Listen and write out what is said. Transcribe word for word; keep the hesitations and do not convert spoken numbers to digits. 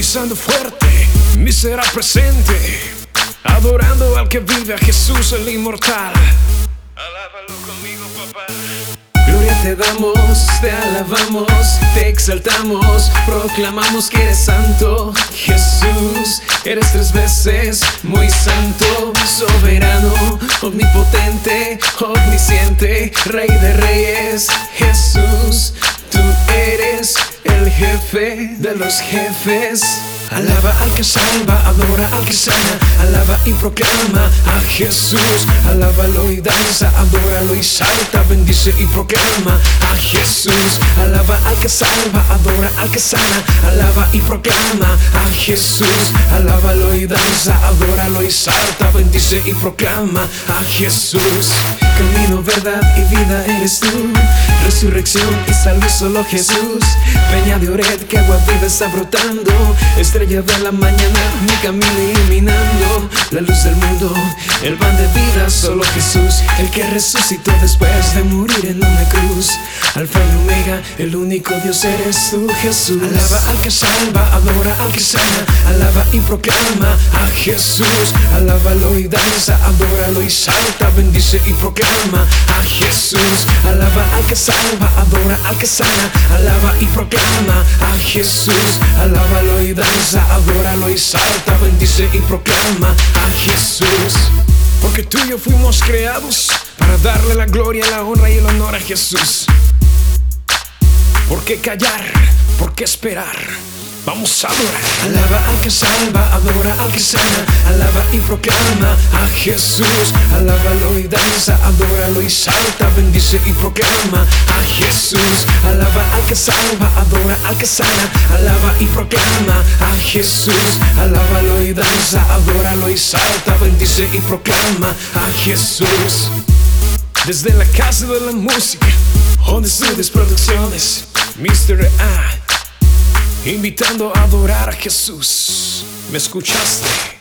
pisando fuerte, mi será presente, adorando al que vive, a Jesús el inmortal. Alábalo conmigo, papá. Gloria te damos, te alabamos, te exaltamos, proclamamos que eres santo, Jesús. Eres tres veces muy santo, soberano, omnipotente, omnisciente, Rey de reyes, Jesús. Tú eres el jefe de los jefes. Alaba al que salva, adora al que sana, alaba y proclama a Jesús. Alábalo y danza, adóralo y salta, bendice y proclama a Jesús. Alaba al que salva, adora al que sana, alaba y proclama a Jesús. Alábalo y danza, adóralo y salta, bendice y proclama a Jesús. Camino, verdad y vida eres tú, resurrección y salud solo Jesús. Peña de Ored que agua viva está brotando, estrella de la mañana, mi camino iluminando, la luz del mundo, el pan de vida, solo Jesús, el que resucitó después de morir en una cruz. Alfa y Omega, el único Dios eres tú, Jesús. Alaba al que salva, adora al que sana, alaba y proclama a Jesús. Alábalo y danza, adóralo y salta, bendice y proclama a Jesús. Alaba al que salva, adora al que sana, alaba y proclama a Jesús. Alábalo y danza, adóralo y salta, bendice y proclama a Jesús. Porque tú y yo fuimos creados para darle la gloria, la honra y el honor a Jesús. ¿Por qué callar? ¿Por qué esperar? Vamos a adorar. Alaba al que salva, adora al que sana, alaba y proclama a Jesús. Alábalo y danza, adóralo y salta, bendice y proclama a Jesús. Alaba al que salva, adora al que sana, alaba y proclama a Jesús. Alábalo y danza, adóralo y salta, bendice y proclama a Jesús. Desde la casa de la música, On The Studios Producciones, mister A, invitando a adorar a Jesús. ¿Me escuchaste?